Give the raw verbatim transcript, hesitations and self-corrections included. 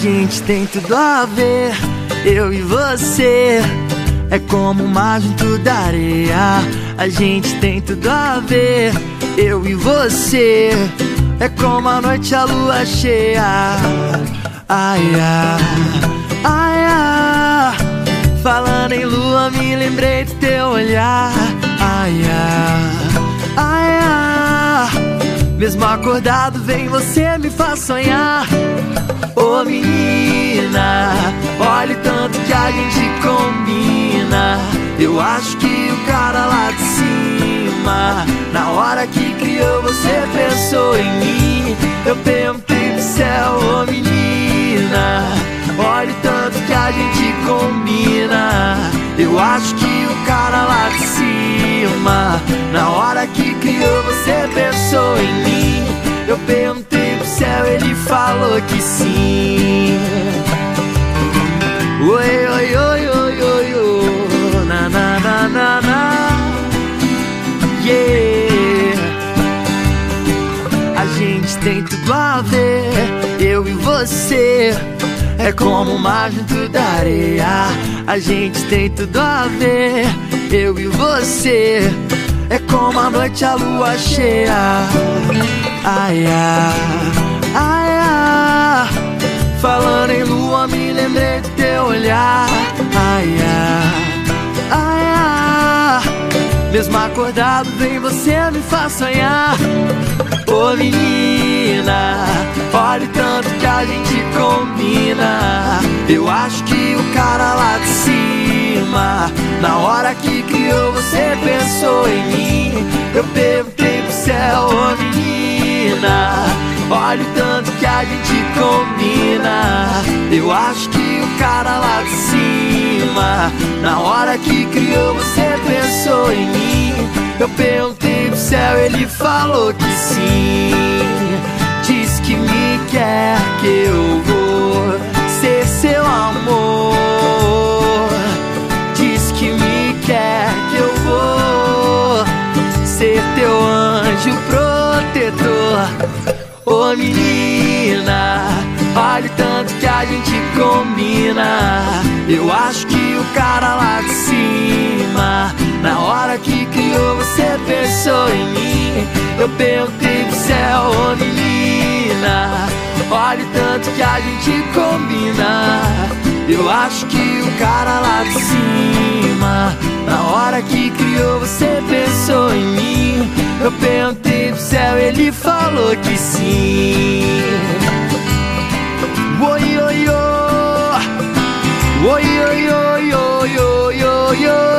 gente tem tudo a ver, eu e você. É como o mar junto da areia. A gente tem tudo a ver, eu e você. É como a noite a lua cheia. Ai, ai, ai, ai. Falando em lua, me lembrei do teu olhar. Ai, ai, ai, ai. Mesmo acordado, vem você me faz sonhar. Ô menina, olha o tanto que a gente combina. Eu acho que o cara lá de cima, na hora que criou você pensou em mim. Eu perguntei pro céu, ô menina, olha o tanto que a gente combina. Eu acho que o cara lá de cima, na hora que criou você pensou em mim. Eu perguntei pro céu, ele falou que sim. Oi, oi, oi, oi, oi, oi. Na, na, na, na, na. Yeah. A gente tem tudo a ver, eu e você. É como o mar junto da areia. A gente tem tudo a ver, eu e você. É como a noite a lua cheia. Ai, ai, ai, ai. Falando em lua, me lembrei do teu olhar. Ai, ai, ai, ai. Mesmo acordado, vem você me faz sonhar. Ô menina, olha o tanto que a gente combina. Eu acho que o cara lá de cima, na hora que criou você pensou em mim. Eu perguntei pro céu, ô menina, olha o tanto que a gente combina. Eu acho que o cara lá de cima, na hora que criou você pensou em mim. Eu perguntei pro céu, ele falou que sim. Diz que me quer, que eu vou ser seu amor. Diz que me quer, que eu vou ser teu anjo protetor. Ô menina, olha o tanto que a gente combina. Eu acho que o cara lá de cima, na hora que criou você pensou em mim. Eu perguntei pro céu, ô menina, olha o tanto que a gente combina. Eu acho que o cara lá de cima, na hora que criou você pensou em mim. Eu perguntei pro céu, ele falou que sim. Oi, oi, oi. Oi, oi, oi, oi, oi, oi, oi.